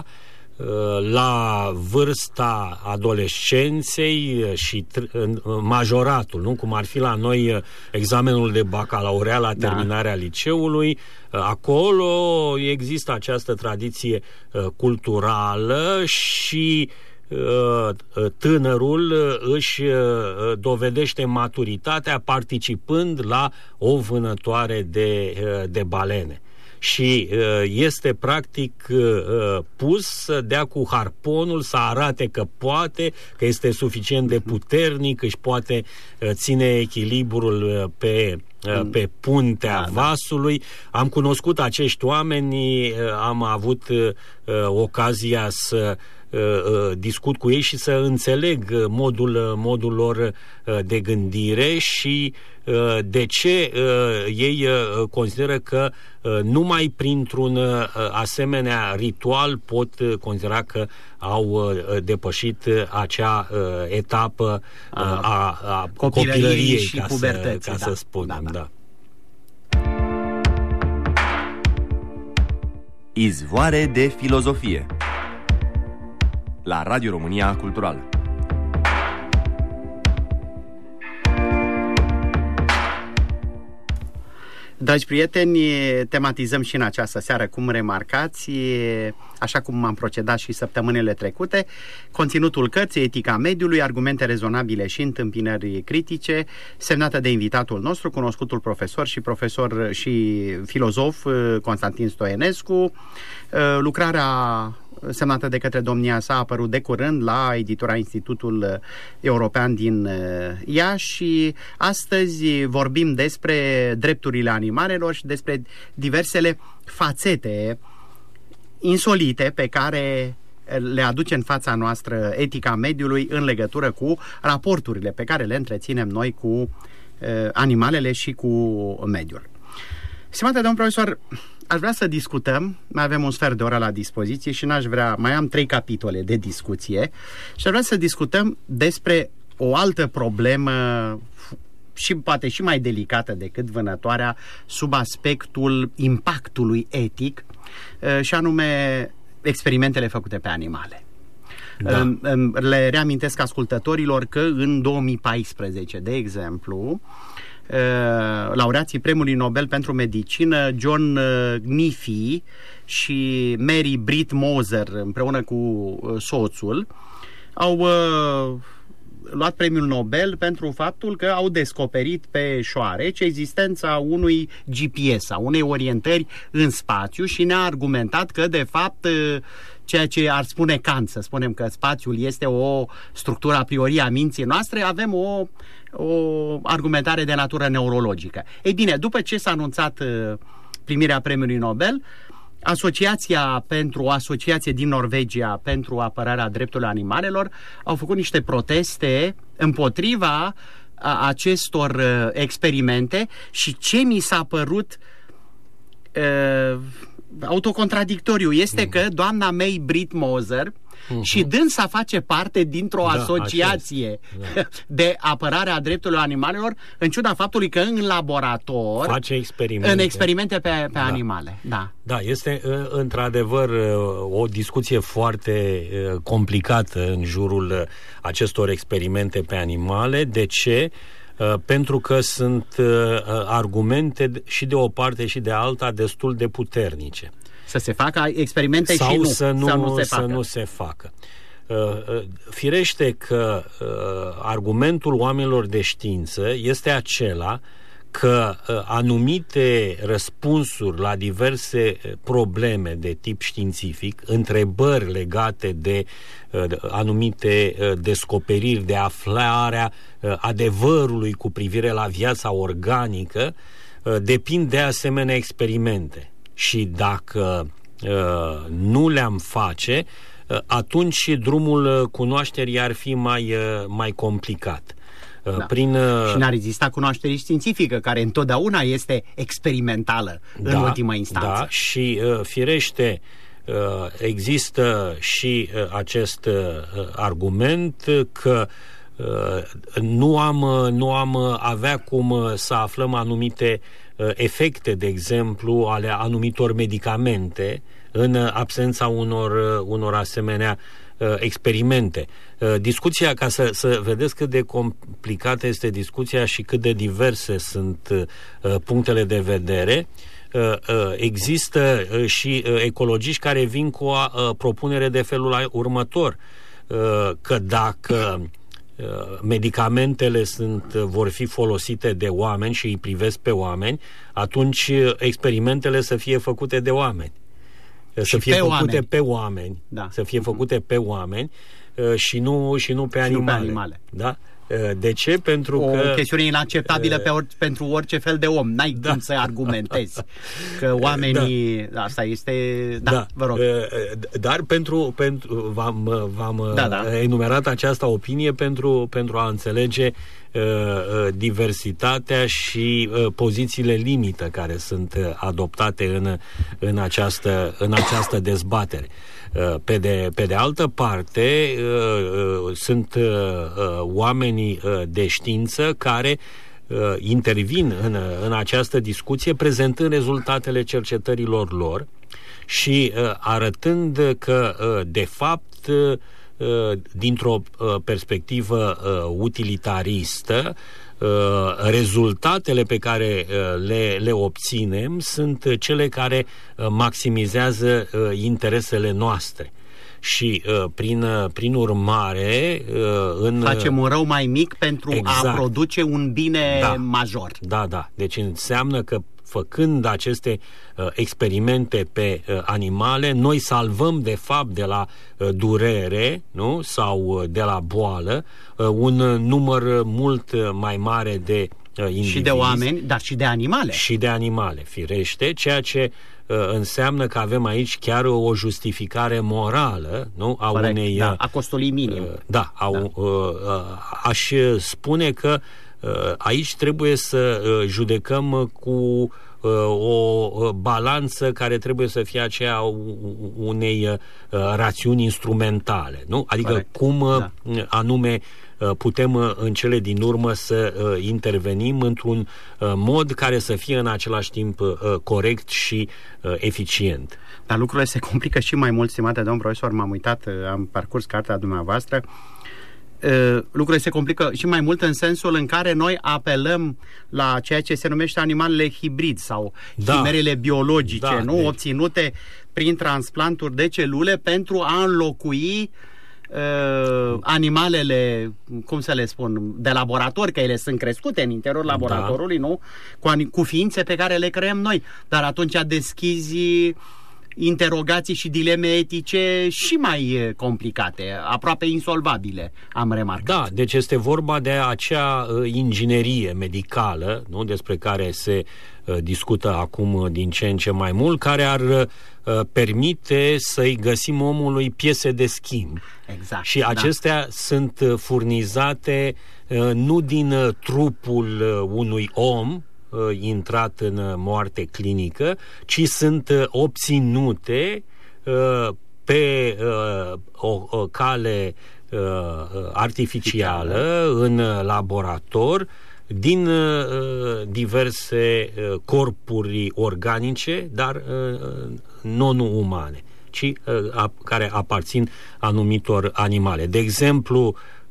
S3: La vârsta adolescenței și majoratul, nu? Cum ar fi la noi examenul de bacalaureat la terminarea da. liceului, acolo există această tradiție culturală și tânărul își dovedește maturitatea participând la o vânătoare de, de balene. Și este practic pus să dea cu harponul, să arate că poate, că este suficient de puternic, își poate ține echilibrul pe pe puntea da, vasului. Am cunoscut acești oameni, am avut ocazia să discut cu ei și să înțeleg modul, modul lor de gândire și de ce ei consideră că numai printr-un asemenea ritual pot considera că au depășit acea etapă a, a, a copilăriei, copilăriei
S2: și
S3: ca,
S2: pubertății,
S3: să, ca
S2: da,
S3: să spunem. Da, da.
S1: Da. Izvoare de filozofie la Radio România Cultural.
S2: Dragi prieteni, tematizăm și în această seară, cum remarcați, așa cum am procedat și săptămânile trecute, conținutul cărții Etica mediului, argumente rezonabile și întâmpinări critice, semnată de invitatul nostru, cunoscutul profesor și profesor și filozof Constantin Stoienescu. Lucrarea semnată de către domnia sa a apărut de curând la editura Institutul European din Iași și astăzi vorbim despre drepturile animalelor și despre diversele fațete insolite pe care le aduce în fața noastră etica mediului în legătură cu raporturile pe care le întreținem noi cu uh, animalele și cu mediul. Stimate domn profesor, aș vrea să discutăm, mai avem un sfert de oră la dispoziție și n-aș vrea, mai am trei capitole de discuție și aș vrea să discutăm despre o altă problemă și poate și mai delicată decât vânătoarea sub aspectul impactului etic și anume experimentele făcute pe animale. Da. Le reamintesc ascultătorilor că în două mii paisprezece, de exemplu, laureații Premiului Nobel pentru Medicină John Gniffey și Mary Britt Moser împreună cu soțul au luat Premiul Nobel pentru faptul că au descoperit pe șoareci existența unui G P S, a unei orientări în spațiu și ne-a argumentat că de fapt ceea ce ar spune Kant, să spunem că spațiul este o structură a priori a minții noastre, avem o, o argumentare de natură neurologică. Ei bine, după ce s-a anunțat primirea Premiului Nobel, Asociația pentru o asociație din Norvegia pentru apărarea drepturilor animalelor au făcut niște proteste împotriva acestor uh, experimente și ce mi s-a părut uh, autocontradictoriu este mm. că doamna May Britt Moser uh-huh. și dânsa face parte dintr-o da, asociație da. de apărare a drepturilor animalelor, în ciuda faptului că în laborator
S3: face experimente,
S2: în experimente pe, pe da. animale. Da.
S3: Da, este într-adevăr o discuție foarte complicată în jurul acestor experimente pe animale. De ce? Pentru că sunt argumente și de o parte și de alta destul de puternice.
S2: Să se facă experimente
S3: sau
S2: și nu,
S3: să nu,
S2: sau nu se
S3: să
S2: facă.
S3: nu se facă. Firește că argumentul oamenilor de știință este acela că anumite răspunsuri la diverse probleme de tip științific, întrebări legate de anumite descoperiri, de aflarea adevărului cu privire la viața organică, depind de asemenea experimente. Și dacă nu le-am face, atunci drumul cunoașterii ar fi mai, mai complicat.
S2: Da.
S3: Prin,
S2: și n-ar exista cunoaștere științifică, care întotdeauna este experimentală în
S3: da,
S2: ultima instanță.
S3: Da, și uh, firește uh, există și uh, acest uh, argument că uh, nu am, uh, nu am uh, avea cum uh, să aflăm anumite uh, efecte, de exemplu, ale anumitor medicamente în uh, absența unor, uh, unor asemenea experimente. Discuția, ca să, să vedeți cât de complicată este discuția și cât de diverse sunt uh, punctele de vedere, uh, uh, există uh, și uh, ecologiști care vin cu o uh, propunere de felul următor, uh, că dacă uh, medicamentele sunt, uh, vor fi folosite de oameni și îi privesc pe oameni, atunci uh, experimentele să fie făcute de oameni. Să fie făcute
S2: oameni.
S3: pe oameni,
S2: da.
S3: să fie făcute pe oameni uh, și nu și nu pe
S2: și
S3: animale.
S2: Nu pe animale.
S3: Da? Uh, de ce? Pentru
S2: o
S3: că
S2: o chestiune inacceptabilă uh, pe or, pentru orice fel de om. N-ai da. cum să argumentezi că oamenii da. asta este da, da. vă rog.
S3: Uh, dar pentru pentru v-am v-am
S2: da, da.
S3: enumerat această opinie pentru pentru a înțelege uh, diversitatea și uh, pozițiile limită care sunt uh, adoptate în în această în această dezbatere. Pe de, pe de altă parte, sunt oamenii de știință care intervin în, în această discuție prezentând rezultatele cercetărilor lor și arătând că, de fapt, dintr-o perspectivă utilitaristă, rezultatele pe care le, le obținem sunt cele care maximizează interesele noastre. Și prin, prin urmare în...
S2: facem un rău mai mic pentru exact. a produce un bine
S3: da.
S2: major.
S3: Da, da. Deci înseamnă că făcând aceste uh, experimente pe uh, animale, noi salvăm de fapt de la uh, durere, nu? Sau uh, de la boală uh, un uh, număr mult uh, mai mare de uh, indivizi.
S2: Și de oameni, dar și de animale.
S3: Și de animale, firește, ceea ce uh, înseamnă că avem aici chiar o justificare morală, nu? A
S2: Corect,
S3: unei...
S2: da, a costului minim.
S3: Uh, da, a, da. Uh, uh, aș spune că aici trebuie să judecăm cu o balanță care trebuie să fie aceea unei rațiuni instrumentale, nu? Adică Corect. cum da. anume putem în cele din urmă să intervenim într-un mod care să fie în același timp corect și eficient.
S2: Dar lucrurile se complică și mai mult, stimate domn profesor, m-am uitat, am parcurs cartea dumneavoastră. Uh, lucrurile se complică și mai mult în sensul în care noi apelăm la ceea ce se numește animalele hibrid sau da. chimerele biologice, da, nu? Deci... obținute prin transplanturi de celule pentru a înlocui uh, animalele, cum să le spun, de laborator, că ele sunt crescute în interiorul da. laboratorului, nu? Cu, cu ființe pe care le creăm noi. Dar atunci deschizi interogații și dileme etice și mai complicate, aproape insolvabile, am remarcat.
S3: Da, deci este vorba de acea uh, inginerie medicală, nu, despre care se uh, discută acum din ce în ce mai mult, care ar uh, permite să-i găsim omului piese de schimb.
S2: Exact.
S3: Și acestea da. sunt furnizate uh, nu din uh, trupul uh, unui om intrat în moarte clinică, ci sunt obținute uh, pe uh, o, o cale uh, artificială în laborator din uh, diverse uh, corpuri organice, dar uh, non-umane, ci uh, a, care aparțin anumitor animale. De exemplu,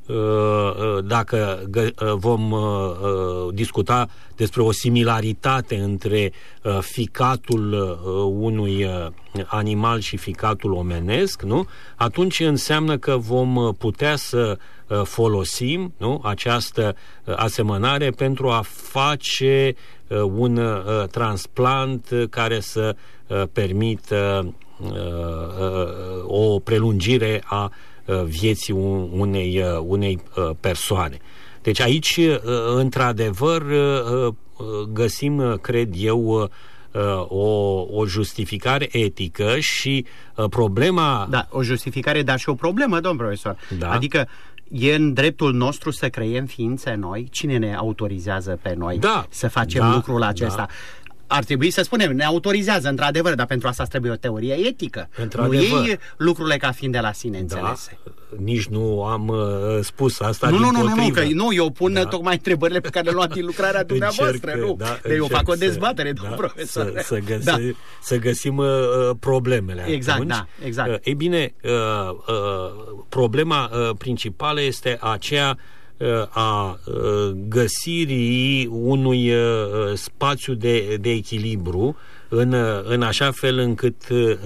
S3: dacă vom discuta despre o similaritate între ficatul unui animal și ficatul omenesc, nu? Atunci înseamnă că vom putea să folosim, nu, această asemănare pentru a face un transplant care să permită o prelungire a vieții unei, unei persoane. Deci aici, într-adevăr, găsim, cred eu, o, o justificare etică și problema...
S2: Da, o justificare, dar și o problemă, domn profesor.
S3: Da.
S2: Adică e în dreptul nostru să creăm ființe noi? Cine ne autorizează pe noi
S3: da.
S2: să facem
S3: da.
S2: lucrul acesta? Da. Ar trebui să spunem, ne autorizează, într-adevăr, dar pentru asta trebuie o teorie etică. Nu iei lucrurile ca fiind de la sine înțelese.
S3: Da. Nici nu am uh, spus asta.
S2: Nu, nu, nu, nu, că nu, eu pun da. tocmai întrebările pe care le-am luat din lucrarea dumneavoastră. Încerc, nu. Da, de eu fac o dezbatere, să, domn da, profesor.
S3: Să, să, găsi, da. să găsim uh, problemele.
S2: Exact,
S3: atunci.
S2: da, exact.
S3: Uh, ei bine, uh, uh, problema uh, principală este aceea a găsirii unui spațiu de, de echilibru în, în așa fel încât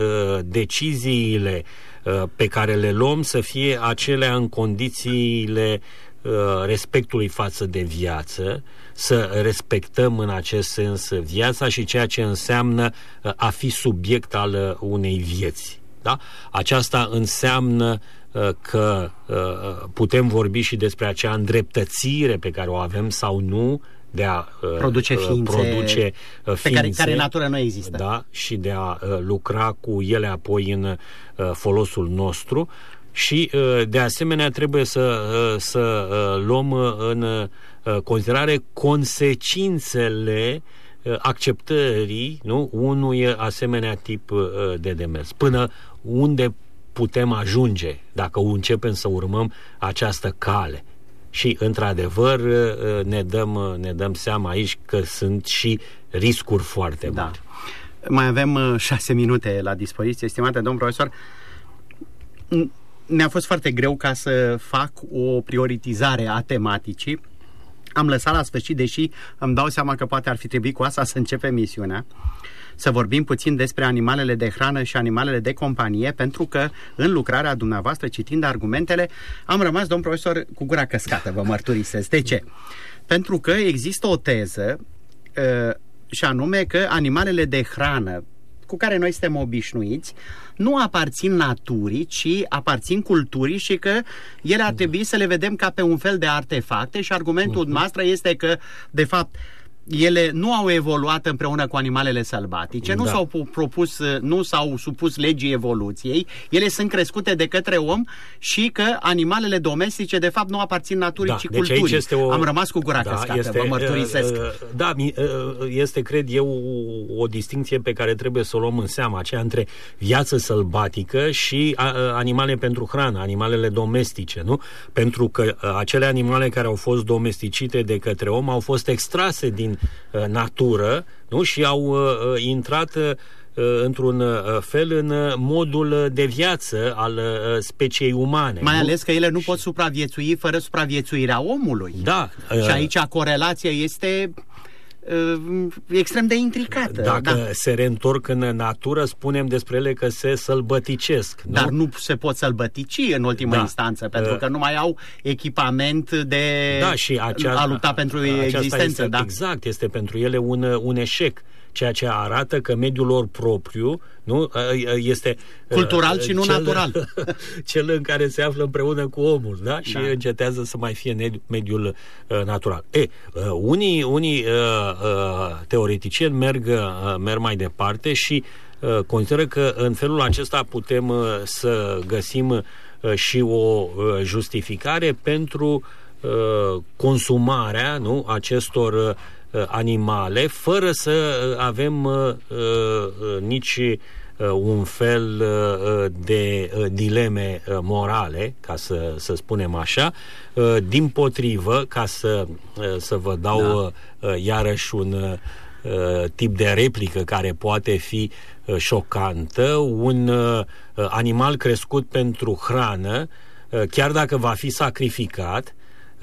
S3: deciziile pe care le luăm să fie acelea în condițiile respectului față de viață, să respectăm în acest sens viața și ceea ce înseamnă a fi subiect al unei vieți. Da? Aceasta înseamnă că putem vorbi și despre acea îndreptățire pe care o avem sau nu de a
S2: produce ființe,
S3: produce ființe
S2: pe care, care în natură nu există.
S3: Da, și de a lucra cu ele apoi în folosul nostru. Și de asemenea trebuie să, să luăm în considerare consecințele acceptării, nu, unui asemenea tip de demers. Până unde putem ajunge dacă începem să urmăm această cale. Și, într-adevăr, ne dăm, ne dăm seama aici că sunt și riscuri foarte mari.
S2: Da. Mai avem șase minute la dispoziție, estimate domn profesor. Mi-a fost foarte greu ca să fac o prioritizare a tematicii, am lăsat la sfârșit, deși îmi dau seama că poate ar fi trebuit cu asta să începem misiunea, să vorbim puțin despre animalele de hrană și animalele de companie, pentru că în lucrarea dumneavoastră, citind argumentele, am rămas, domn profesor, cu gura căscată, vă mărturisesc. De ce? Pentru că există o teză uh, și anume că animalele de hrană cu care noi suntem obișnuiți nu aparțin naturii, ci aparțin culturii și că ele ar trebui să le vedem ca pe un fel de artefacte și argumentul dumneavoastră este că, de fapt, ele nu au evoluat împreună cu animalele sălbatice, da. nu s-au propus, nu s-au supus legii evoluției, ele sunt crescute de către om și că animalele domestice de fapt nu aparțin naturii,
S3: da,
S2: ci
S3: deci
S2: culturii.
S3: Este o...
S2: Am rămas cu gura da, căscată,
S3: este,
S2: vă mărturisesc.
S3: Da, este, cred eu, o distinție pe care trebuie să o luăm în seamă, aceea între viață sălbatică și animale pentru hrană, animalele domestice, nu? Pentru că acele animale care au fost domesticite de către om au fost extrase din natură, nu? Și au uh, intrat uh, într-un uh, fel în uh, modul de viață al uh, speciei umane.
S2: Mai
S3: nu?
S2: ales că ele nu pot supraviețui fără supraviețuirea omului.
S3: Da.
S2: Uh, și aici corelația este uh, extrem de intricată.
S3: Dacă
S2: da.
S3: se reîntorc în natură, spunem despre ele că se sălbăticesc.
S2: Dar
S3: nu,
S2: nu se pot sălbătici în ultimă
S3: da.
S2: instanță, pentru că nu mai au echipament de
S3: da, și aceasta,
S2: a lupta pentru existență.
S3: Este,
S2: da.
S3: Exact, este pentru ele un, un eșec. Ceea ce arată că mediul lor propriu, nu, este
S2: cultural și nu
S3: cel,
S2: natural.
S3: Cel în care se află împreună cu omul, da? Și
S2: da.
S3: încetează să mai fie mediul uh, natural. E, uh, unii, unii uh, uh, teoreticieni merg, uh, merg mai departe și uh, consideră că în felul acesta putem uh, să găsim uh, și o uh, justificare pentru uh, consumarea, nu, acestor uh, animale, fără să avem uh, uh, nici uh, un fel uh, de uh, dileme uh, morale, ca să, să spunem așa. Uh, dimpotrivă, ca să, uh, să vă dau da. uh, iarăși un uh, tip de replică care poate fi uh, șocantă, un uh, animal crescut pentru hrană, uh, chiar dacă va fi sacrificat,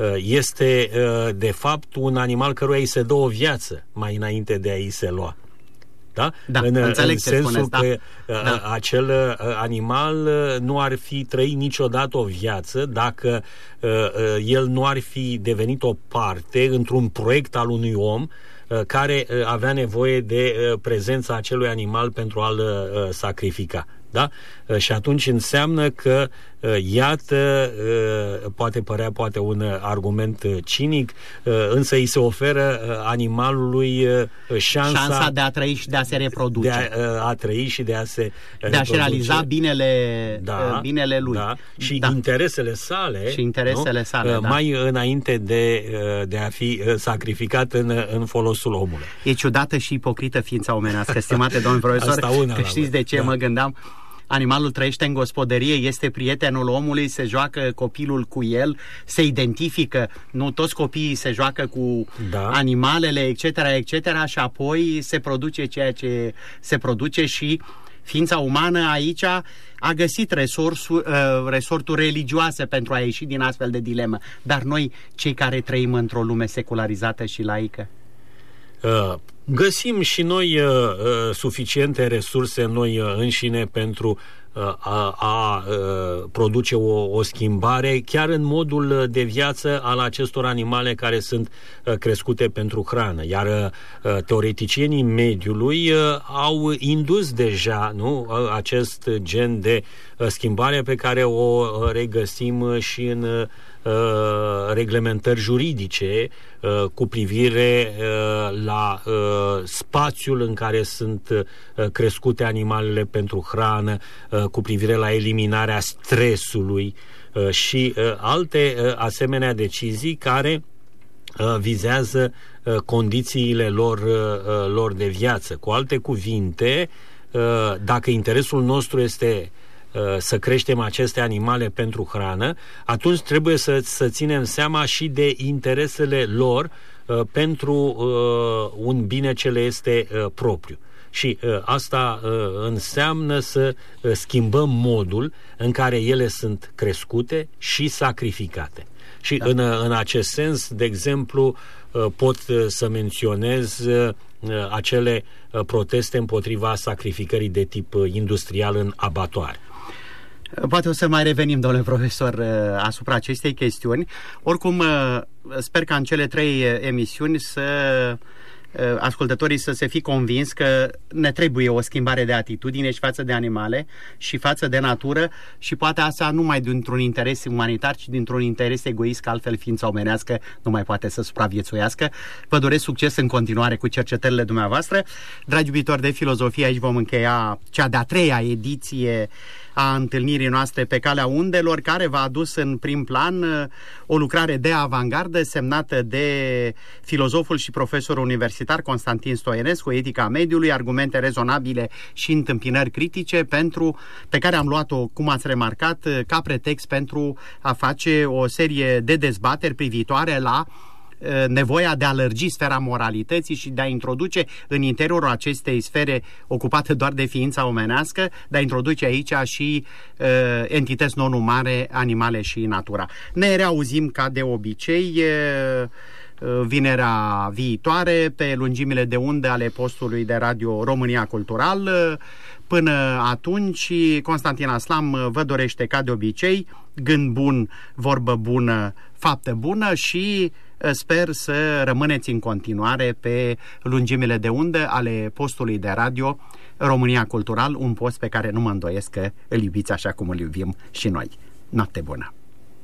S3: este de fapt un animal căruia îi se dă o viață mai înainte de a-i se lua. Da?
S2: Da,
S3: în,
S2: înțeleg
S3: în sensul
S2: spuneți,
S3: că
S2: da.
S3: Da. acel animal nu ar fi trăit niciodată o viață dacă el nu ar fi devenit o parte într-un proiect al unui om care avea nevoie de prezența acelui animal pentru a-l sacrifica. Da? Și atunci înseamnă că, iată, poate părea poate un argument cinic, însă îi se oferă animalului șansa,
S2: șansa de a trăi și de a se reproduce.
S3: De a, a trăi și de a se
S2: de a-și realiza binele,
S3: da,
S2: binele lui.
S3: Da. Și
S2: da.
S3: interesele sale,
S2: și interesele
S3: nu?
S2: sale da.
S3: mai înainte de, de a fi sacrificat în, în folosul omului.
S2: E ciudată și ipocrită ființa omenească, stimate domn profesor, că știți de ce da. mă gândeam? Animalul trăiește în gospodărie, este prietenul omului, se joacă copilul cu el, se identifică, nu toți copiii se joacă cu da. animalele, et cetera, et cetera, și apoi se produce ceea ce se produce și ființa umană aici a găsit resursul, uh, resorturi religioase pentru a ieși din astfel de dilemă. Dar noi, cei care trăim într-o lume secularizată și laică?
S3: Uh. Găsim și noi uh, uh, suficiente resurse noi uh, înșine pentru uh, a, a uh, produce o, o schimbare chiar în modul de viață al acestor animale care sunt uh, crescute pentru hrană. Iar uh, teoreticienii mediului uh, au indus deja, nu, uh, acest gen de uh, schimbare pe care o uh, regăsim uh, și în uh, reglementări juridice uh, cu privire uh, la uh, spațiul în care sunt uh, crescute animalele pentru hrană, uh, cu privire la eliminarea stresului uh, și uh, alte uh, asemenea decizii care uh, vizează uh, condițiile lor, uh, lor de viață. Cu alte cuvinte, uh, dacă interesul nostru este să creștem aceste animale pentru hrană, atunci trebuie să, să ținem seama și de interesele lor uh, pentru uh, un bine ce le este uh, propriu. Și uh, asta uh, înseamnă să uh, schimbăm modul în care ele sunt crescute și sacrificate. Și
S2: da.
S3: în, în acest sens, de exemplu, pot să menționez acele proteste împotriva sacrificării de tip industrial în abatoare.
S2: Poate o să mai revenim, domnule profesor, asupra acestei chestiuni. Oricum, sper că în cele trei emisiuni să ascultătorii să se fi convins că ne trebuie o schimbare de atitudine și față de animale și față de natură și poate asta nu mai dintr-un interes umanitar, ci dintr-un interes egoist, că altfel ființa omenească nu mai poate să supraviețuiască. Vă doresc succes în continuare cu cercetările dumneavoastră. Dragi iubitori de filozofie, aici vom încheia cea de-a treia ediție a întâlnirii noastre pe calea undelor, care v-a adus în prim plan o lucrare de avangardă semnată de filozoful și profesorul universitar Constantin Stoienescu, Etica mediului, argumente rezonabile și întâmpinări critice, pentru, pe care am luat-o, cum ați remarcat, ca pretext pentru a face o serie de dezbateri privitoare la nevoia de a lărgi sfera moralității și de a introduce în interiorul acestei sfere ocupate doar de ființa omenească, de a introduce aici și uh, entități non-umane, animale și natura. Ne reauzim ca de obicei uh, vinerea viitoare pe lungimile de undă ale postului de Radio România Cultural. Până atunci, Constantin Aslam vă dorește ca de obicei gând bun, vorbă bună, faptă bună și sper să rămâneți în continuare pe lungimile de undă ale postului de radio România Cultural, un post pe care nu mă îndoiesc că îl iubiți așa cum îl iubim și noi. Noapte bună!